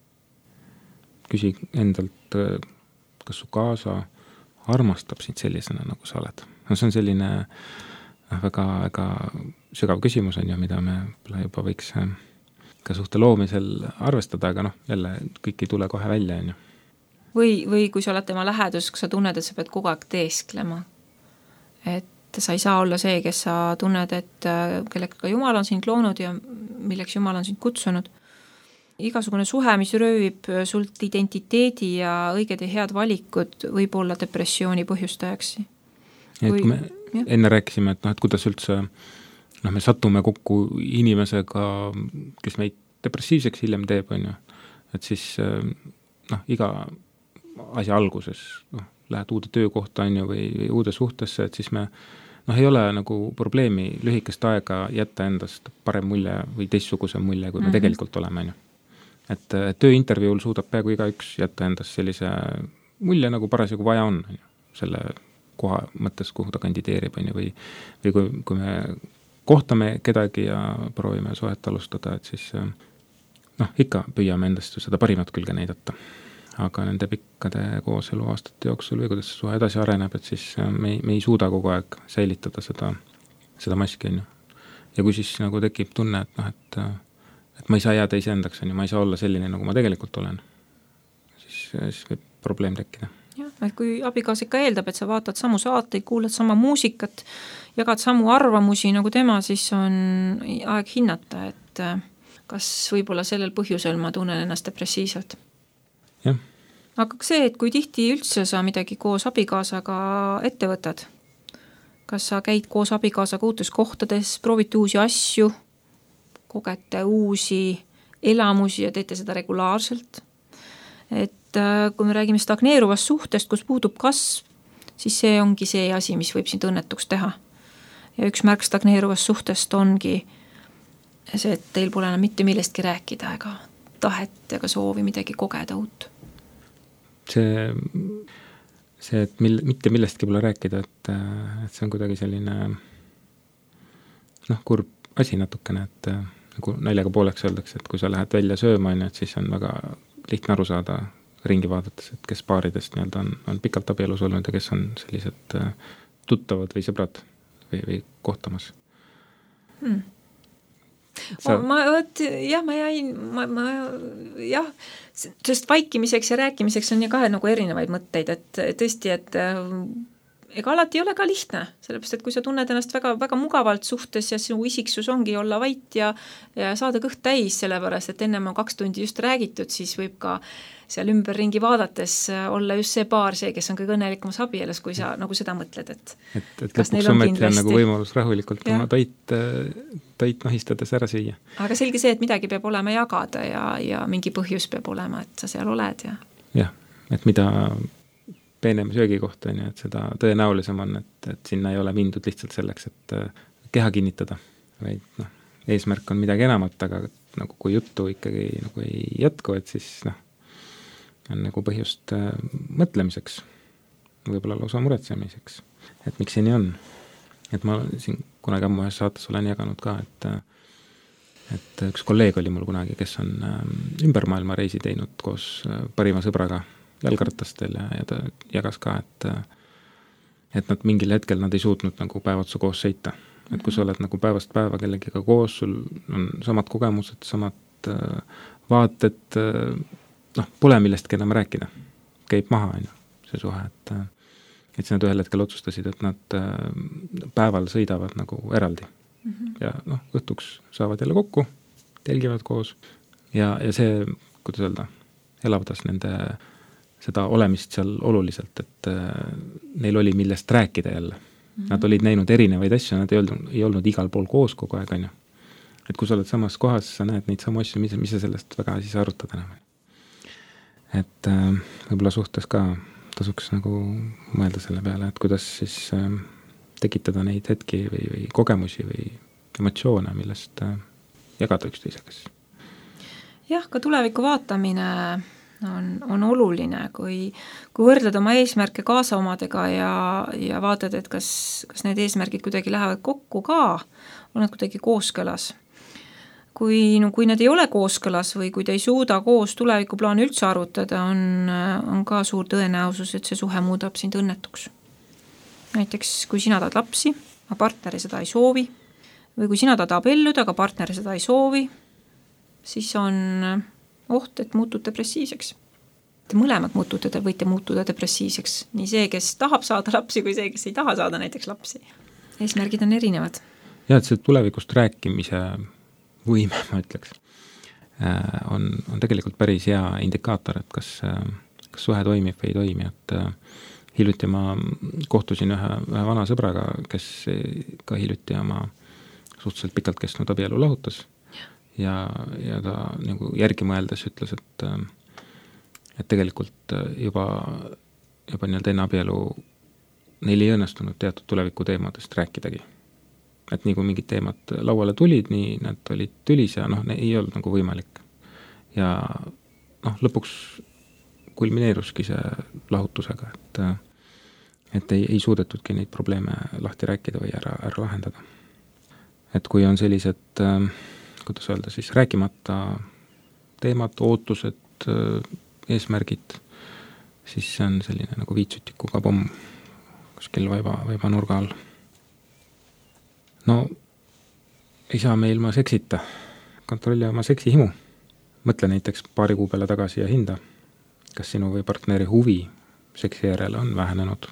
Küsi endalt, kas su kaasa armastab sind sellisena, nagu sa oled. No see on selline väga, väga sügav küsimus, on ju, mida me juba võiks ka suhte loomisel arvestada, aga noh, jälle kõik ei tule kohe välja, on ju.
Või, või kui sa oled tema lähedus, kui sa tunned, et sa pead kogu aeg teesklema. Et sa ei saa olla see, kes sa tunned, et kellega Jumal on sind loonud ja milleks Jumal on sind kutsunud. Igasugune suhe, mis röövib sult identiteedi ja õiged ja head valikud, võib olla depressiooni põhjustajaks.
Kui, et kui me jah. enne rääkisime, et, noh, et kuidas üldse noh, me satume kokku inimesega, kes meid depressiivseks hiljem teeb, on ju. Et siis noh, iga asja alguses, noh, lähed uude töökohta on ju, või, või uude suhtesse, et siis me noh, ei ole nagu probleemi lühikest aega jätta endast parem mulje või teistsuguse mulje, kui me mm-hmm. tegelikult oleme, on ju. Et tööintervjuul suudab peaaegu iga üks jätta endast sellise mulje, nagu parasjagu vaja on, on ju, selle koha mõttes, kuhu ta kandideerib, on ju, või, või kui, kui me kohtame kedagi ja proovime suhet alustada, et siis noh, ikka püüame endast seda parimat külge näidata. Aga nende pikkade kooselu aastate jooksul või kuidas see suhe edasi areneb, et siis me ei, me ei suuda kogu aeg säilitada seda, seda maski, on ju. Ja kui siis nagu tekib tunne, et noh, et, et ma ei saa jääda iseendaks, on ju, ma ei saa olla selline, nagu ma tegelikult olen, siis, siis võib probleem tekkida.
Jah, et kui abikaas ikka eeldab, et sa vaatad samu saateid, kuulad sama muusikat, jagad samu arvamusi nagu tema, siis on aeg hinnata, et kas võib-olla sellel põhjusel ma tunnen ennast depressiivselt.
Jah.
Aga see, et kui tihti üldse sa midagi koos abikaasaga ette võtad, kas sa käid koos abikaasaga uutes kohtades, proovite uusi asju, kogete uusi elamusi ja teete seda regulaarselt, et kui me räägime stagneeruvast suhtest, kus puudub kasv, siis see ongi see asi, mis võib sind õnnetuks teha. Ja üks märk stagneeruvast suhtest ongi see, et teil pole enam mitte millestki rääkida ega tahet ega soovi midagi kogeda uut.
See, see et mil, mitte millestki pole rääkida, et, et see on kuidagi selline noh, kurb asi natukene, et nagu naljaga pooleks öeldakse, et kui sa lähed välja sööma, et siis on väga lihtne aru saada ringi vaadates, et kes paaridest nii-öelda on, on pikalt abielus olnud ja kes on sellised tuttavad või sõbrad või, või kohtamas.
Hmm. Sa... ma, võt, jah, ma jäin, ma, ma, jah, sest vaikimiseks ja rääkimiseks on ju kahe nagu erinevaid mõtteid, et tõesti, et ega alati ei ole ka lihtne, sellepärast, et kui sa tunned ennast väga, väga mugavalt suhtes ja sinu isiksus ongi olla vait ja, ja saada kõht täis, sellepärast, et ennem on kaks tundi just räägitud, siis võib ka seal ümberringi vaadates olla just see paar see, kes on kõige õnnelikumas abielus, kui sa nagu seda mõtled, et
et, et lõpuks ometi on nagu võimalus rahulikult ja. oma toit, toit nahistades ära süüa.
Aga selge see, et midagi peab olema jagada ja, ja mingi põhjus peab olema, et sa seal oled ja...
Jah, et mida peenem söögikoht on ja et seda tõenäolisem on, et, et sinna ei ole mindud lihtsalt selleks, et keha kinnitada, vaid noh, eesmärk on midagi enamat, aga nagu kui juttu ikkagi nagu ei jätku, et siis noh, on nagu põhjust äh, mõtlemiseks, võib-olla lausa muretsemiseks, et miks see nii on. Et ma siin kunagi ammu ühes saates olen jaganud ka, et, et üks kolleeg oli mul kunagi, kes on äh, ümber maailma reisi teinud koos äh, parima sõbraga jalgrattastel ja, ja ta jagas ka, et, et nad mingil hetkel nad ei suutnud nagu päevatsu koos sõita. Et kui sa oled nagu päevast päeva kellegiga koos, sul on samad kogemused, samad äh, vaated, äh, noh, pole millestki enam rääkida. Käib maha, on ju, see suhe, et, et siis nad ühel hetkel otsustasid, et nad äh, päeval sõidavad nagu eraldi. Mm-hmm. Ja noh, õhtuks saavad jälle kokku, telgivad koos ja, ja see, kuidas öelda, elavdas nende seda olemist seal oluliselt, et äh, neil oli millest rääkida jälle. Nad olid näinud erinevaid asju, nad ei olnud, ei olnud igal pool koos kogu aeg, on ju. Et kui sa oled samas kohas, sa näed neid samu asju, mis, mis sa sellest väga siis arutad enam. Et äh, võib-olla suhtes ka tasuks nagu mõelda selle peale, et kuidas siis äh, tekitada neid hetki või, või kogemusi või emotsioone, millest äh, jagada üksteisega.
Jah, ka tuleviku vaatamine on, on oluline, kui, kui võrdled oma eesmärke kaasa omadega ja, ja vaatad, et kas, kas need eesmärgid kuidagi lähevad kokku ka, on nad kuidagi kooskõlas. Kui, no, kui nad ei ole kooskõlas või kui te ei suuda koos tulevikuplaani üldse arutada, on, on ka suur tõenäosus, et see suhe muudab sind õnnetuks. Näiteks, kui sina tahad lapsi, aga partneri seda ei soovi, või kui sina tahad abielluda, aga partneri seda ei soovi, siis on oht, et muutud depressiivseks. Te mõlemad muutute, võite muutuda depressiivseks. Nii see, kes tahab saada lapsi, kui see, kes ei taha saada näiteks lapsi. Eesmärgid on erinevad.
Ja, et see tulevikust rääkimise võime, ma ütleks, on, on tegelikult päris hea indikaator, et kas, kas suhe toimib või ei toimi. Et hiljuti ma kohtusin ühe, ühe vana sõbraga, kes ka hiljuti oma suhteliselt pikalt kestnud abielu lahutas. Ja, ja ta nagu järgi mõeldes ütles, et, et tegelikult juba, juba nii-öelda enne abielu neil ei õnnestunud teatud tuleviku teemadest rääkidagi. Et nii kui mingid teemad lauale tulid, nii nad olid tülis ja noh, ei olnud nagu võimalik. Ja noh, lõpuks kulmineeruski see lahutusega, et, et ei, ei suudetudki neid probleeme lahti rääkida või ära, ära lahendada. Et kui on sellised kuidas öelda, siis rääkimata teemad, ootused, eesmärgid, siis see on selline nagu viitsutikuga pomm kuskil vaiba, vaiba nurga all. No, ei saa me ilma seksita. Kontrolli oma seksihimu. Mõtle näiteks paari kuu peale tagasi ja hinda, kas sinu või partneri huvi seksi järele on vähenenud.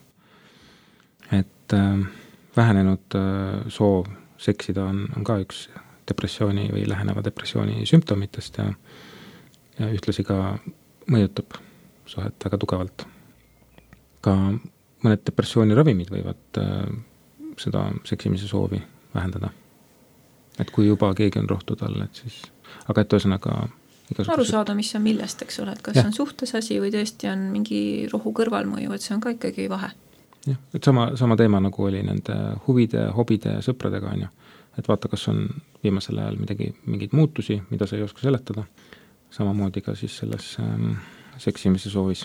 Et äh, vähenenud äh, soov seksida on, on ka üks depressiooni või läheneva depressiooni sümptomitest ja, ja ühtlasi ka mõjutab suhet väga tugevalt. Ka mõned depressiooni ravimid võivad äh, seda seksimise soovi vähendada. Et kui juba keegi on rohtud all, et siis, aga et ühesõnaga igasugused... Aru saada, mis on millest, eks ole, et kas ja. On suhtes asi või tõesti on mingi rohu kõrvalmõju, et see on ka ikkagi vahe. Jah, et sama, sama teema nagu oli nende huvide, hobide, sõpradega on ju. Et vaata, kas on viimasel ajal midagi, mingeid muutusi, mida sa ei oska seletada. Samamoodi ka siis selles ähm, seksimise soovis.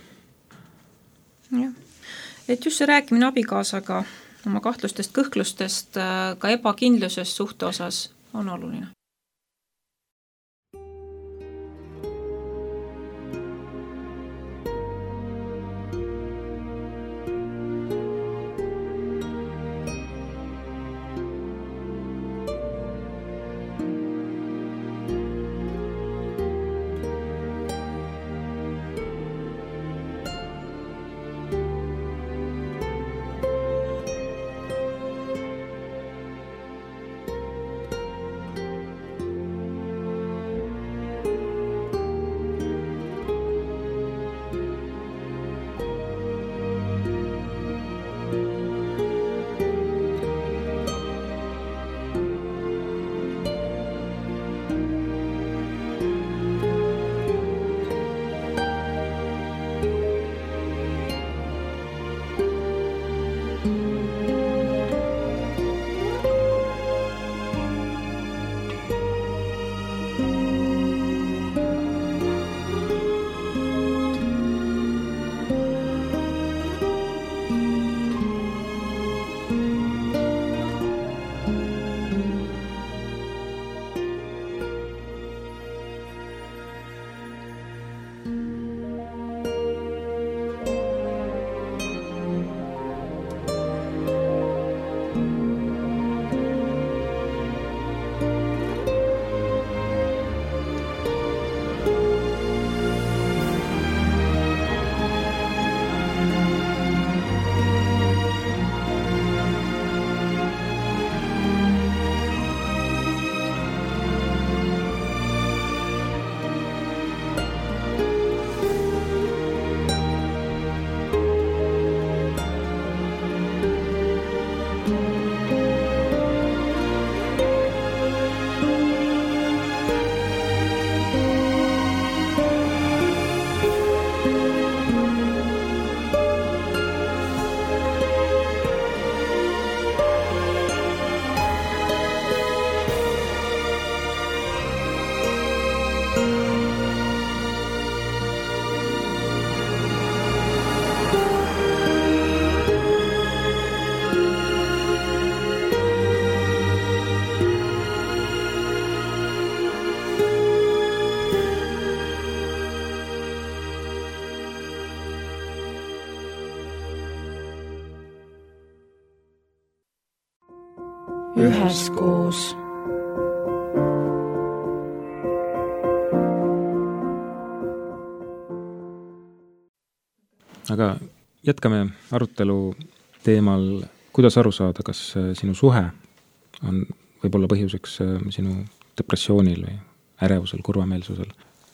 Jah. Et just see rääkimine abikaasaga oma kahtlustest, kõhklustest, ka ebakindlusest suhte osas on oluline.
üheskoos.
Aga jätkame arutelu teemal, kuidas aru saada, kas sinu suhe on võib-olla põhjuseks sinu depressioonil või ärevusel, kurvameelsusel.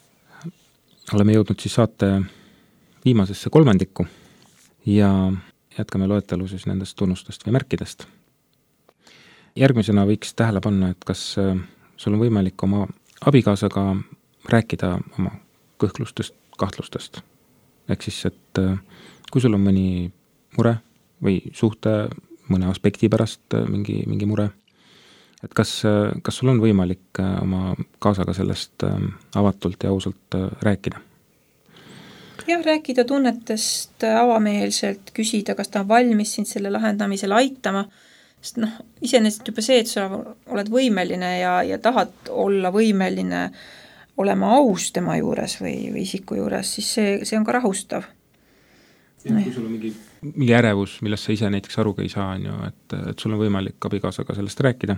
Oleme jõudnud siis saate viimasesse kolmandikku ja jätkame loetelu siis nendest tunnustest või märkidest. Järgmisena võiks tähele panna, et kas sul on võimalik oma abikaasaga rääkida oma kõhklustest, kahtlustest. Ehk siis, et kui sul on mõni mure või suhte mõne aspekti pärast mingi, mingi mure, et kas, kas sul on võimalik oma kaasaga sellest avatult ja ausalt rääkida?
Jah, rääkida tunnetest avameelselt, küsida, kas ta on valmis sind selle lahendamisel aitama, sest noh, iseenesest juba see, et sa oled võimeline ja, ja tahad olla võimeline olema aus tema juures või, või isiku juures, siis see, see on ka rahustav.
Ja kui sul on mingi, mingi ärevus, millest sa ise näiteks aruga ei saa, on ju, et, et sul on võimalik abikaasaga sellest rääkida.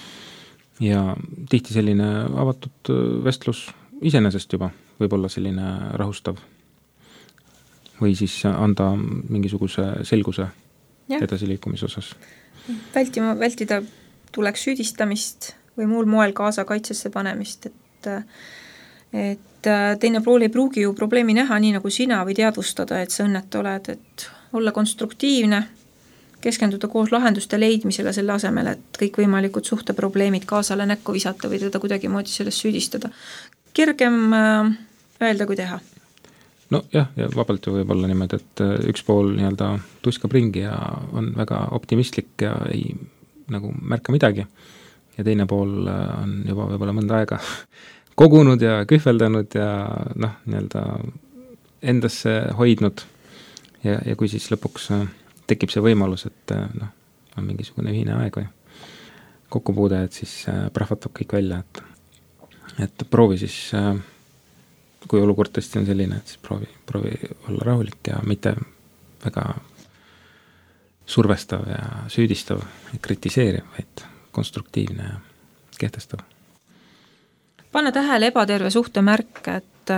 Ja tihti selline avatud vestlus iseenesest juba võib olla selline rahustav või siis anda mingisuguse selguse ja. Edasiliikumise osas.
Vältima, vältida tuleks süüdistamist või muul moel kaasa kaitsesse panemist, et, et teine pool ei pruugi ju probleemi näha nii nagu sina või teadvustada, et sa õnnetu oled, et olla konstruktiivne, keskenduda koos lahenduste leidmisele selle asemel, et kõik võimalikud suhteprobleemid kaasale näkku visata või teda kuidagi moodi sellest süüdistada. Kergem öelda kui teha.
No jah, ja vabalt ju võib olla niimoodi, et üks pool nii-öelda tuskab ringi ja on väga optimistlik ja ei nagu märka midagi ja teine pool on juba võib-olla mõnda aega kogunud ja kühveldanud ja noh, nii-öelda endasse hoidnud ja, ja kui siis lõpuks tekib see võimalus, et noh, on mingisugune ühine aeg või kokkupuude, et siis prahvatab kõik välja, et, et proovi siis kui olukord tõesti on selline, et siis proovi, proovi olla rahulik ja mitte väga survestav ja süüdistav ja kritiseeriv, vaid konstruktiivne ja kehtestav.
Panna tähele ebaterve suhte märke, et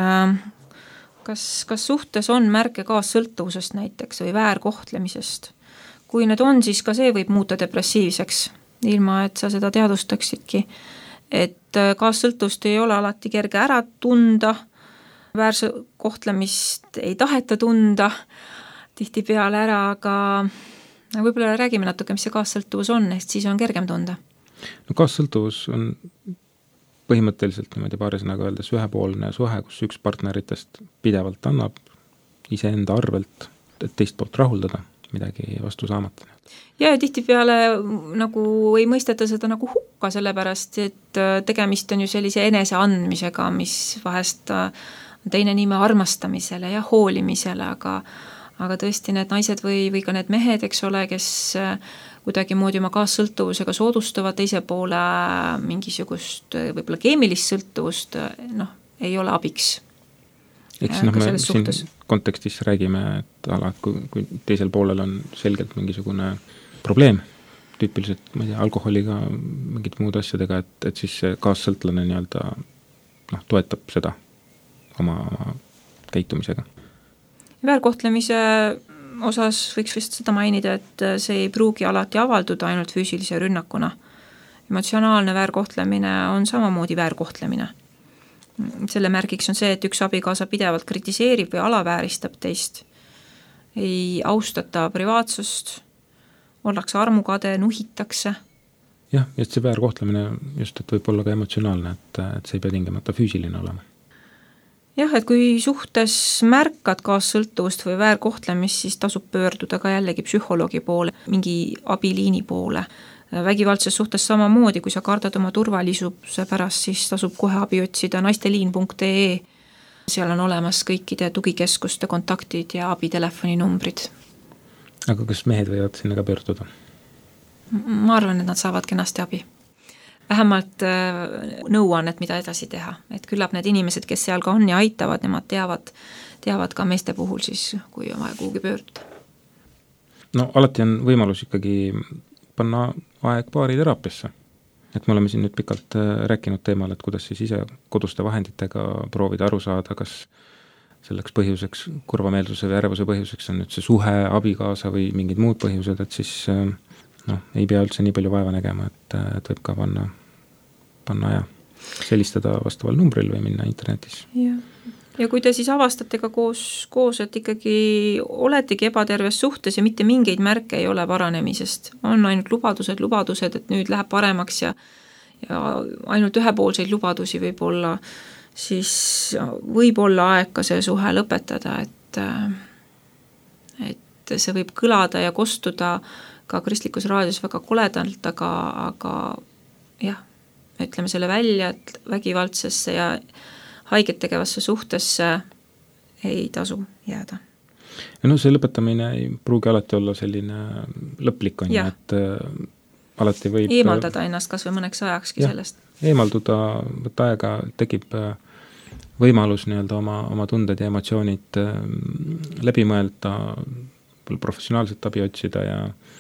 kas, kas suhtes on märke kaassõltuvusest näiteks või väärkohtlemisest. Kui need on, siis ka see võib muuta depressiivseks, ilma et sa seda teadvustaksidki. Et kaassõltuvust ei ole alati kerge ära tunda, väärkohtlemist ei taheta tunda tihti peale ära, aga võib-olla räägime natuke, mis see kaassõltuvus on, et siis on kergem tunda.
No kaassõltuvus on põhimõtteliselt niimoodi paari sõnaga öeldes ühepoolne suhe, kus üks partneritest pidevalt annab iseenda arvelt, et teist poolt rahuldada, midagi vastu saamata.
Ja, ja tihti peale nagu ei mõisteta seda nagu hukka, sellepärast, et tegemist on ju sellise enese andmisega, mis vahest teine nime armastamisele ja hoolimisele, aga, aga tõesti need naised või, või ka need mehed, eks ole, kes kuidagi moodi oma kaassõltuvusega soodustavad teise poole mingisugust võib-olla keemilist sõltuvust, noh, ei ole abiks.
Eks noh, me siin kontekstis räägime, et ala, kui, kui teisel poolel on selgelt mingisugune probleem, tüüpiliselt, ma ei tea, alkoholiga, mingid muud asjadega, et, et siis kaassõltlane nii-öelda noh, toetab seda oma, oma käitumisega. Väärkohtlemise
osas võiks vist seda mainida, et see ei pruugi alati avalduda ainult füüsilise rünnakuna. Emotsionaalne väärkohtlemine on samamoodi väärkohtlemine. Selle märgiks on see, et üks abikaasa pidevalt kritiseerib või alavääristab teist, ei austata privaatsust, ollakse armukade, nuhitakse.
Jah, just see väärkohtlemine just, et võib olla ka emotsionaalne, et, et see ei pea tingimata füüsiline olema.
Jah, et kui suhtes märkad kaassõltuvust või väärkohtlemist, siis tasub pöörduda ka jällegi psühholoogi poole, mingi abiliini poole. Vägivaldses suhtes samamoodi, kui sa kardad oma turvalisuse pärast, siis tasub kohe abi otsida naisteliin punkt ee. Seal on olemas kõikide tugikeskuste kontaktid ja abitelefoni numbrid.
Aga kas mehed võivad sinna ka pöörduda?
Ma arvan, et nad saavad kenasti abi. Vähemalt nõuan, et mida edasi teha. Et küllap need inimesed, kes seal ka on ja aitavad, nemad teavad, teavad ka meeste puhul siis, kui on vaja kuhugi pöörduda.
No alati on võimalus ikkagi panna aeg baariteraapiasse. Et me oleme siin nüüd pikalt rääkinud teemal, et kuidas siis ise koduste vahenditega proovida aru saada, kas selleks põhjuseks, kurvameelsuse või ärevuse põhjuseks on nüüd see suhe, abikaasa või mingid muud põhjused, et siis noh, ei pea üldse nii palju vaeva nägema, et, et võib ka panna, panna ja selistada vastaval numbril või minna internetis.
Ja. ja kui te siis avastate ka koos, koos, et ikkagi oletegi ebaterves suhtes ja mitte mingeid märke ei ole paranemisest, on ainult lubadused, lubadused, et nüüd läheb paremaks ja, ja ainult ühepoolseid lubadusi võib olla, siis võib olla aeg ka see suhe lõpetada, et, et see võib kõlada ja kostuda ka kristlikus raadios väga koledalt, aga, aga jah, ütleme selle välja, et vägivaldsesse ja haiget tegevasse suhtesse ei tasu jääda.
Ja no see lõpetamine ei pruugi alati olla selline lõplik on, et alati võib
eemaldada ennast kas või mõneks ajakski ja, sellest.
Eemalduda, võtta aega, tekib võimalus nii-öelda oma, oma tunded ja emotsioonid läbi mõelda, professionaalset abi otsida ja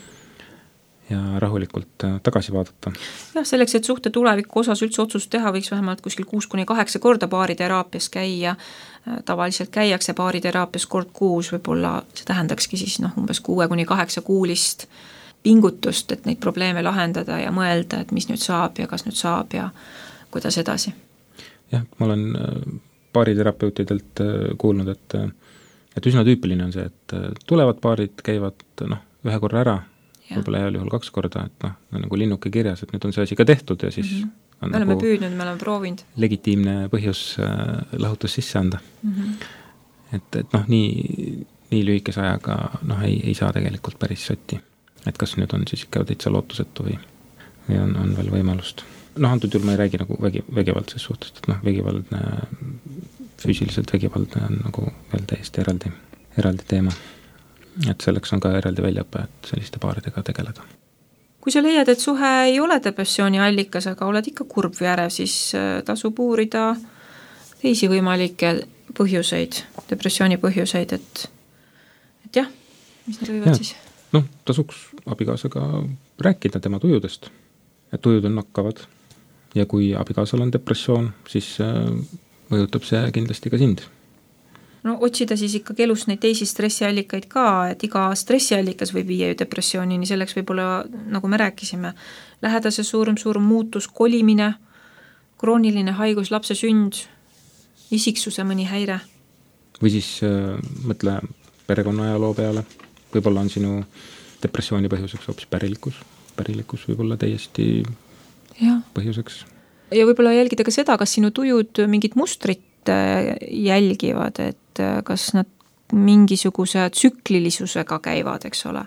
ja rahulikult tagasi vaadata.
Jah, selleks, et suhte tuleviku osas üldse otsust teha, võiks vähemalt kuskil kuus kuni kaheksa korda baariteraapias käia. Tavaliselt käiakse baariteraapias kord kuus, võib-olla see tähendakski siis noh, umbes kuue kuni kaheksa kuulist pingutust, et neid probleeme lahendada ja mõelda, et mis nüüd saab ja kas nüüd saab ja kuidas edasi.
Jah, ma olen baariterapeutidelt kuulnud, et, et üsna tüüpiline on see, et tulevad baarid, käivad noh, ühe korra ära, võib-olla heal juhul kaks korda, et noh, nagu linnuke kirjas, et nüüd on see asi ka tehtud ja siis mm-hmm. on
me oleme
nagu
püüdnud, me oleme proovinud.
Legitiimne põhjus äh, lahutus sisse anda. Mm-hmm. Et, et noh, nii, nii lühikese ajaga noh, ei, ei saa tegelikult päris sotti. Et kas nüüd on siis ikka täitsa lootusetu või, või on, on veel võimalust. Noh, antud juhul ma ei räägi nagu vägi, vägivaldsest suhtest, et noh, vägivaldne, füüsiliselt vägivaldne on nagu veel täiesti eraldi, eraldi teema. Et selleks on ka eraldi väljaõpe, et selliste paaridega tegeleda.
Kui sa leiad, et suhe ei ole depressiooni allikas, aga oled ikka kurb või ärev, siis tasub uurida teisi võimalikke põhjuseid, depressiooni põhjuseid, et, et jah, mis need võivad ja, siis?
Noh, tasuks abikaasaga rääkida tema tujudest, et tujud on nakkavad ja kui abikaasal on depressioon, siis mõjutab see kindlasti ka sind.
No otsida siis ikkagi elus neid teisi stressiallikaid ka, et iga stressiallikas võib viia ju depressioonini, selleks võib olla, nagu me rääkisime, lähedase suurem, suurem muutus, kolimine, krooniline haigus, lapse sünd, isiksuse mõni häire.
Või siis äh, mõtle perekonna ajaloo peale, võib-olla on sinu depressiooni põhjuseks hoopis pärilikkus, pärilikkus võib olla täiesti ja. Põhjuseks.
Ja võib-olla jälgida ka seda, kas sinu tujud mingit mustrit jälgivad, et kas nad mingisuguse tsüklilisusega käivad, eks ole.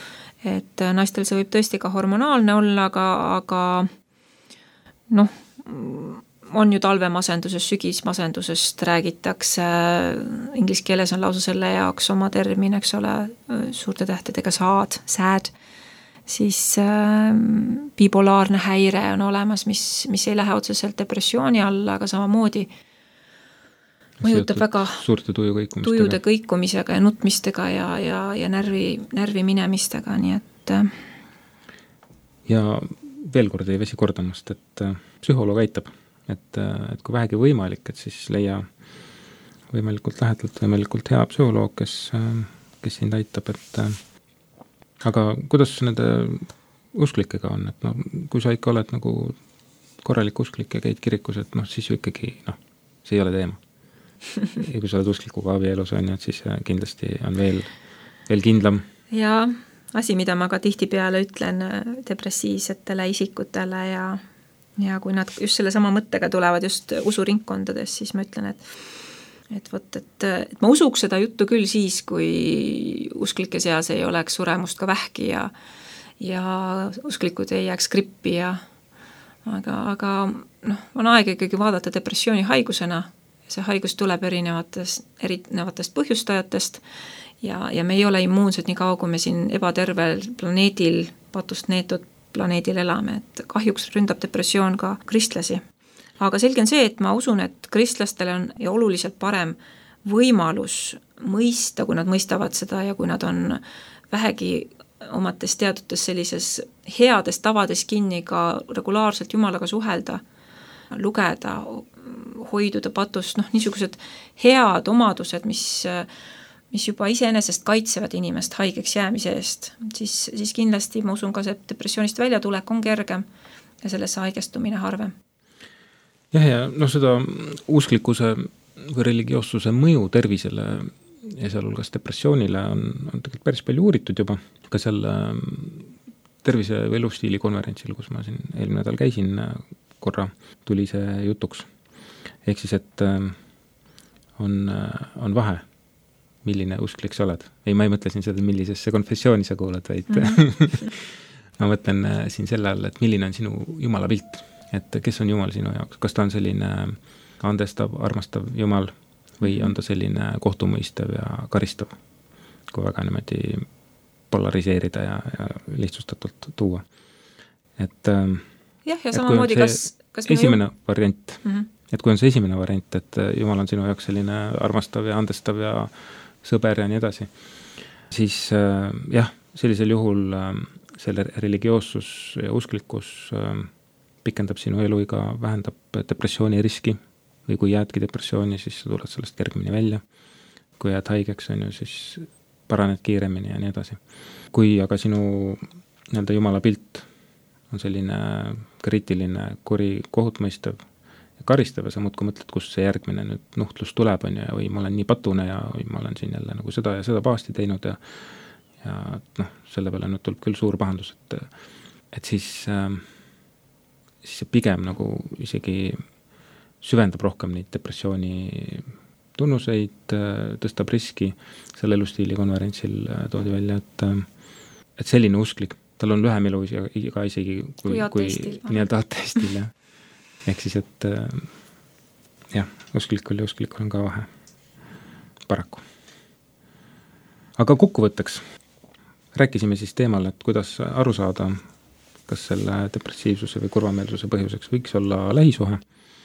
Et naistel see võib tõesti ka hormonaalne olla, aga, aga noh, on ju talvemasendusest, sügismasendusest räägitakse, inglise keeles on lausa selle jaoks oma termin, eks ole, suurte tähtedega saad, sad, siis äh, bipolaarne häire on olemas, mis, mis ei lähe otseselt depressiooni alla, aga samamoodi mõjutab väga
suurte tuju kõikumisega.
tujude kõikumisega ja nutmistega ja, ja, ja närvi, närvi minemistega, nii et
ja veel kord ei väsi kordamast, et psühholoog aitab, et, et kui vähegi võimalik, et siis leia võimalikult lähedalt, võimalikult hea psühholoog, kes, kes sind aitab, et aga kuidas nende usklikega on, et no, kui sa ikka oled nagu korralik usklik ja käid kirikus, et noh, siis ju ikkagi noh, see ei ole teema. Ja kui sa oled usklikuga abielus on, et siis kindlasti on veel, veel kindlam.
Ja asi, mida ma ka tihti peale ütlen depressiivsetele isikutele ja, ja kui nad just selle sama mõttega tulevad just usuringkondades, siis ma ütlen, et et võt, et, et ma usuks seda juttu küll siis, kui usklike seas ei oleks suremust ka vähki ja, ja usklikud ei jääks grippi ja aga, aga noh, on aeg ikkagi vaadata depressiooni haigusena. See haigus tuleb erinevatest, erinevatest põhjustajatest ja, ja me ei ole immuunsed nii kaua, kui me siin ebatervel planeedil, patust neetud planeedil elame, et kahjuks ründab depressioon ka kristlasi. Aga selge on see, et ma usun, et kristlastele on ja oluliselt parem võimalus mõista, kui nad mõistavad seda ja kui nad on vähegi omates teadutes sellises heades tavades kinni ka regulaarselt Jumalaga suhelda, lugeda, hoiduda patust, noh, niisugused head omadused, mis, mis juba iseenesest kaitsevad inimest haigeks jäämise eest, siis, siis kindlasti ma usun ka see depressioonist väljatulek on kergem ja sellesse haigestumine harvem.
Jah, ja noh, seda usklikkuse või religioossuse mõju tervisele ja sealhulgas depressioonile on, on tegelikult päris palju uuritud juba, ka seal tervise või elustiili konverentsil, kus ma siin eelmine nädal käisin, korra tuli see jutuks. Ehk siis, et on, on vahe, milline usklik sa oled. Ei, ma ei mõtle siin seda, millisesse konfessiooni sa kuulad, vaid mm-hmm. ma mõtlen siin selle all, et milline on sinu Jumala pilt, et kes on Jumal sinu jaoks, kas ta on selline andestav, armastav Jumal või on ta selline kohtumõistev ja karistav, kui väga niimoodi polariseerida ja, ja lihtsustatult tuua. Et,
jah, ja samamoodi, kas, kas
esimene ju... variant,
mm-hmm.
et kui on see esimene variant, et Jumal on sinu jaoks selline armastav ja andestav ja sõber ja nii edasi, siis jah, sellisel juhul selle religioossus ja usklikkus pikendab sinu eluiga, vähendab depressiooni riski või kui jäädki depressiooni, siis sa tuled sellest kergemini välja. Kui jääd haigeks, on ju, siis paraned kiiremini ja nii edasi. Kui aga sinu nii-öelda Jumala pilt on selline kriitiline, kuri, kohutmõistev ja karistav ja sa muudkui mõtled, kus see järgmine nüüd nuhtlus tuleb, on ju, ja või ma olen nii patune ja või ma olen siin jälle nagu seda ja seda pahasti teinud ja, ja noh, selle peale nüüd tuleb küll suur pahandus, et, et siis, äh, siis see pigem nagu isegi süvendab rohkem neid depressiooni tunnuseid, tõstab riski. Selle elustiili konverentsil toodi välja, et, et selline usklik, tal on lühem elu iga isegi kui, kui, kui nii-öelda ateistil. Ja. Ehk siis, et jah, usklikul ja usklikul on ka vahe. Paraku. Aga kokkuvõtteks rääkisime siis teemal, et kuidas aru saada, kas selle depressiivsuse või kurvameelsuse põhjuseks võiks olla lähisuhe.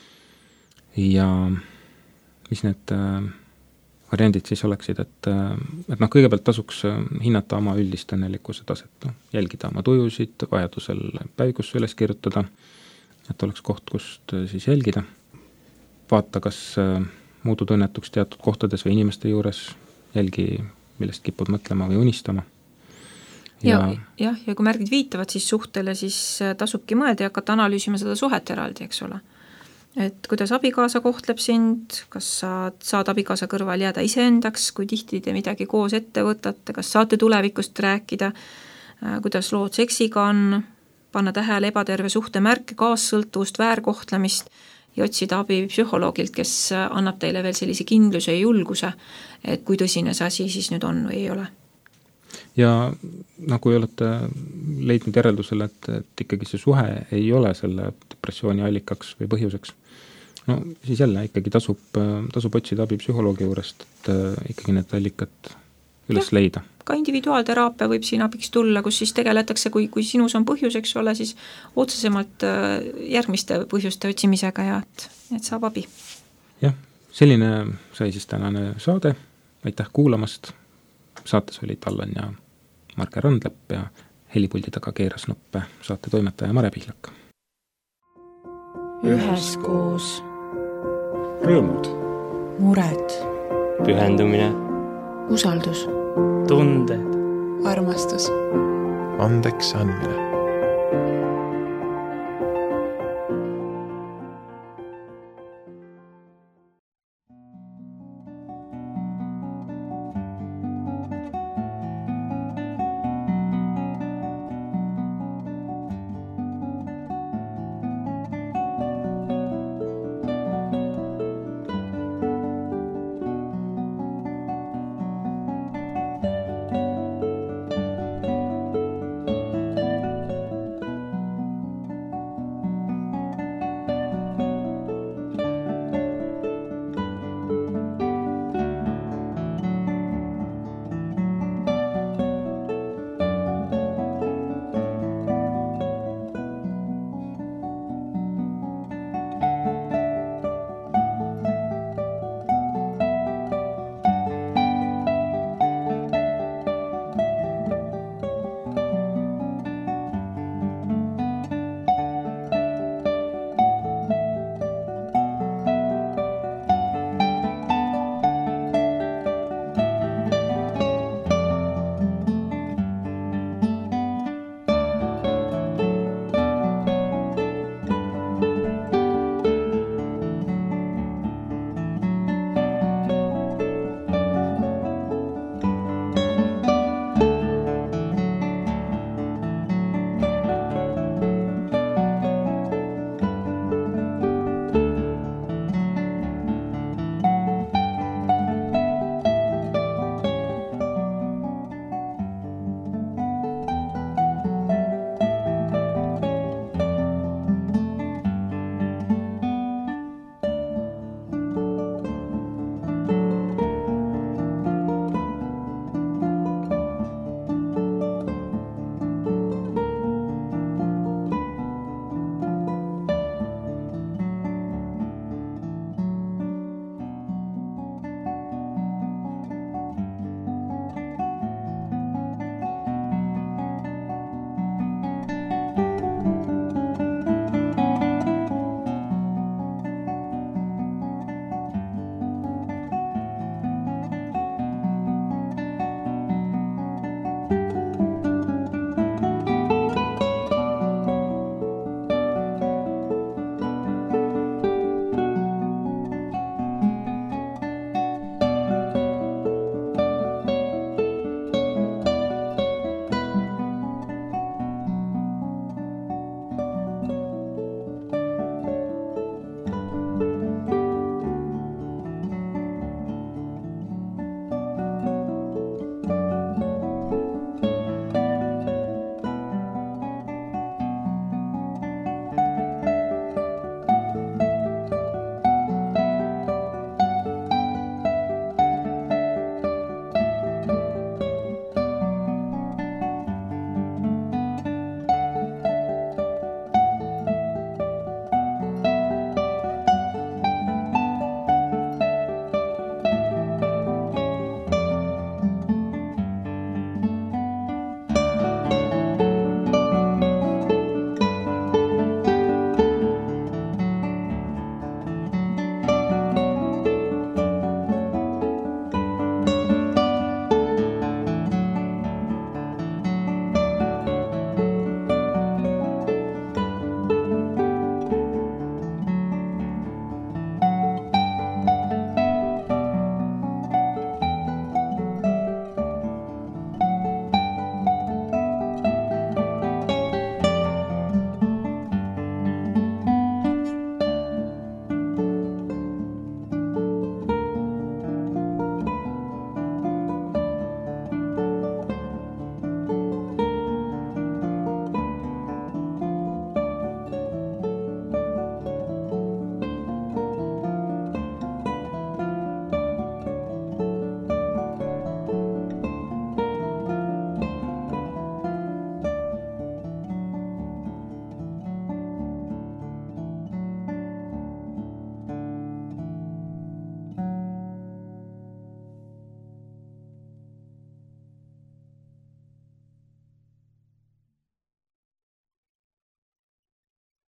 Ja mis need äh, variandid siis oleksid, et, äh, et noh, kõigepealt tasuks hinnata oma üldist õnnelikkuse taset, no, jälgida oma tujusid, vajadusel päevikusse üles kirjutada, et oleks koht, kust äh, siis jälgida. Vaata, kas äh, muutud õnnetuks teatud kohtades või inimeste juures, jälgi, millest kipud mõtlema või unistama.
Ja, ja, jah, ja kui märgid viitavad siis suhtele, siis tasubki mõelda ja hakata analüüsima seda suhet eraldi, eks ole. Et kuidas abikaasa kohtleb sind, kas saad, saad abikaasa kõrval jääda iseendaks, kui tihti te midagi koos ette võtate, kas saate tulevikust rääkida, kuidas lood seksiga on, panna tähele ebaterve suhte märke, kaassõltuvust, väärkohtlemist ja otsida abi psühholoogilt, kes annab teile veel sellise kindluse ja julguse, et kui tõsine see asi siis nüüd on või ei ole.
Ja noh, kui olete leidnud järeldusele, et, et ikkagi see suhe ei ole selle depressiooni allikaks või põhjuseks, no siis jälle ikkagi tasub, tasub otsida abi psühholoogi juurest, et ikkagi need allikad üles ja, leida.
Ka individuaalteraapia võib siin abiks tulla, kus siis tegeletakse, kui, kui sinus on põhjuseks ole, siis otsesemalt järgmiste põhjuste otsimisega ja et, et saab abi.
Jah, selline sai siis tänane saade. Aitäh kuulamast. Saates olid Allan ja Marge Randlepp ja helipuldi taga keeras nuppe saate toimetaja Mare Pihlak.
Üheskoos.
Rõõmud.
Mured.
Pühendumine.
Usaldus.
Tunded.
Armastus.
Andeks andmine.